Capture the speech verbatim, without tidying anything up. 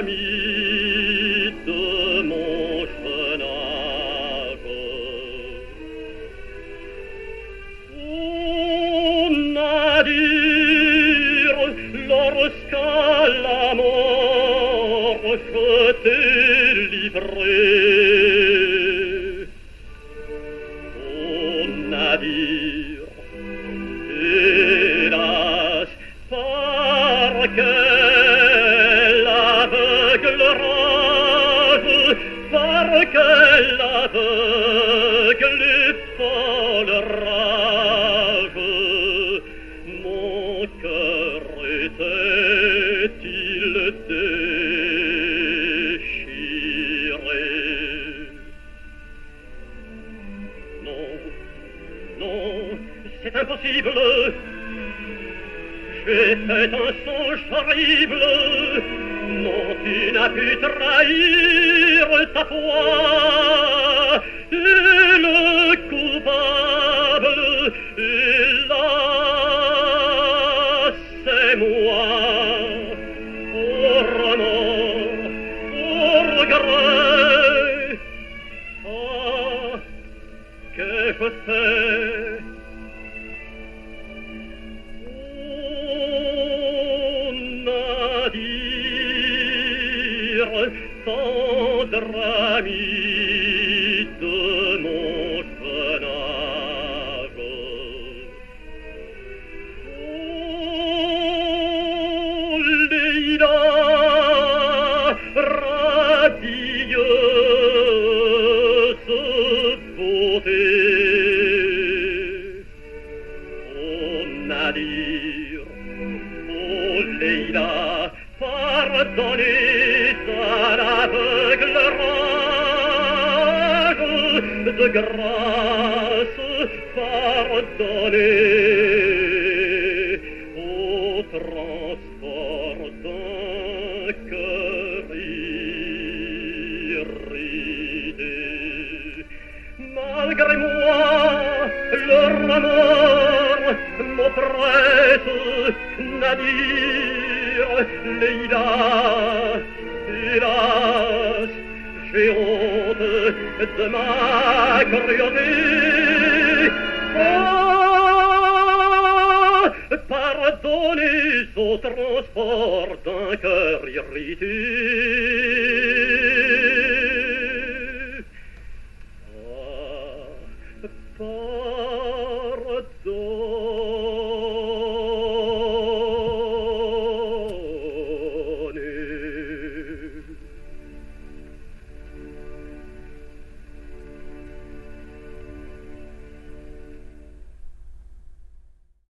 drame de mon chenage. On a dire lorsqu'à la mort je t'ai livré. On a dire, hélas, par quel aveugle rage, par quel aveugle et folle rage, mon cœur était-il déchiré. Non, non, c'est impossible. J'ai fait un songe horrible. Non, tu n'as pu trahir ta foi. Et le coupable, hélas, c'est moi. Au remords, au regret. Ah, qu'ai-je fait? Tendre ami de mon chenage. Oh, Léida, radieuse beauté, oh Nadir, oh Léida, pardonnez à l'aveugle rage, de grâce pardonnez au transport d'un cœur irrité. Malgré moi, le remords m'oppresse, Nadir, Léida. Hélas, j'ai honte de ma cruauté. Ah, pardonnez au transport d'un cœur irrité. Ah, pardonnez.